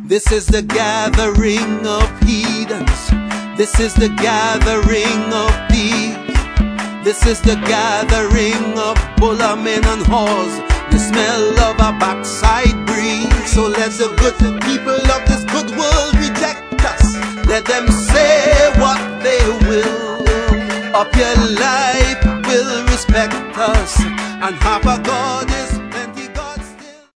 This is the gathering of heathens. This is the gathering of thieves. This is the gathering of bullamen and whores. The smell of a backside breeze. So let the good people of this good world reject us. Let them say what they will. Up your life will respect us and have a God.